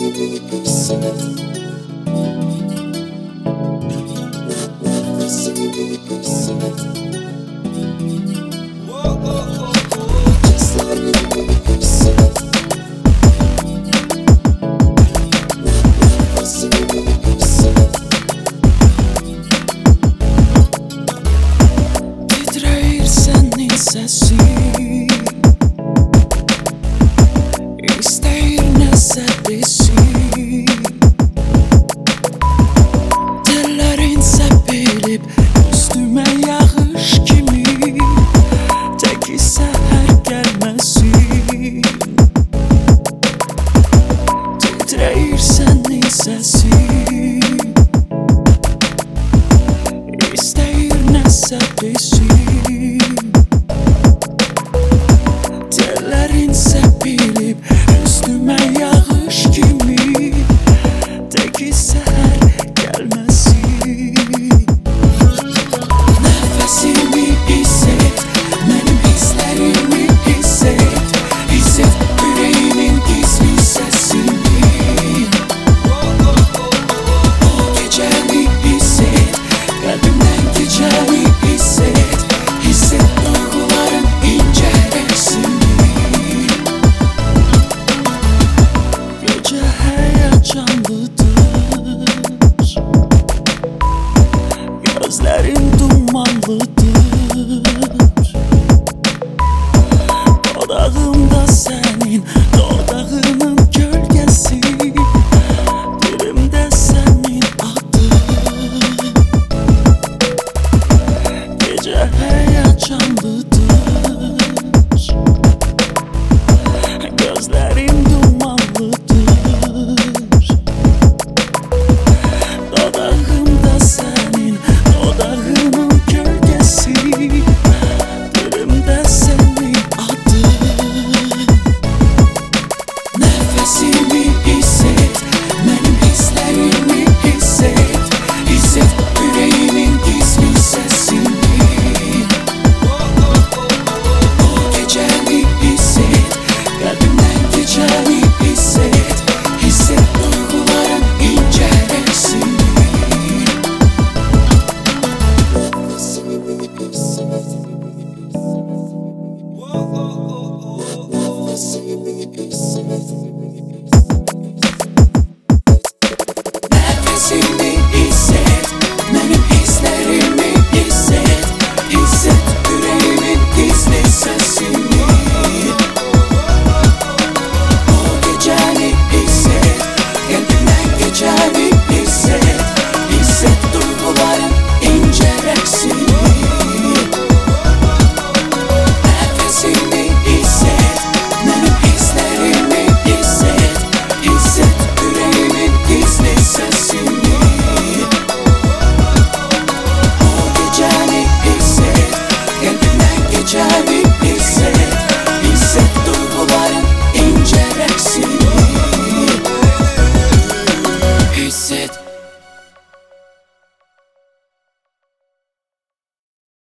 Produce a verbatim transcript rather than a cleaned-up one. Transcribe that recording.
gibi hisset. Nefes gibi hisset. Nefesler gibi hisset. Nefes gibi hisset. Titrer senin sesin, İsteyir nəsə desin. Tellərin səpilib üstümə yağış kimi, təki səhər gəlməsin. Titrəyir sənin səsin, İsteyir nəsə desin. Tellerin səpilib üstümə yağış kimi, təki səhər gəlməsin. Nəfəsimi hiss et, mənim hisslərimi hiss et. Hiss et ürəyimin gizli səsini. O gecəni hiss et, qəlbimdən keçəni hiss et. Hiss et duyğuların incə rəqsini. Gecə həyəcanlıdır, gözlərim dumanlıdır. Dodağımda sənin dodağının gölgəsi, dilimdə sənin adın. Gecə həyəcanlıdır, gözlərim dumanlıdır. Dodağımda sənin dodağının gölgəsi, dilimdə sənin adın. Nəfəsim